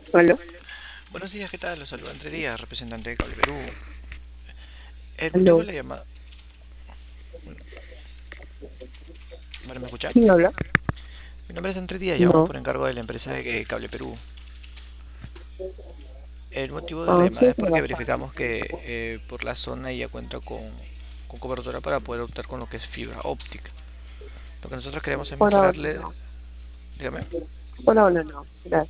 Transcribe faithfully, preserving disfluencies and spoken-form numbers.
Hola, Buenos días, ¿qué tal? Los saluda Entre Díaz, representante de Cable Perú. El motivo de aló. la llamada... Bueno, ¿me escucha? ¿Quién habla? Mi nombre es Entre Díaz, llamamos No. por encargo de la empresa de Cable Perú. El motivo de la Ah, llamada sí, es porque trabaja. verificamos que eh, por la zona ya cuenta con, con cobertura para poder optar con lo que es fibra óptica. Lo que nosotros queremos es Por ahora mejorarle... no. Dígame. Por ahora no. Gracias.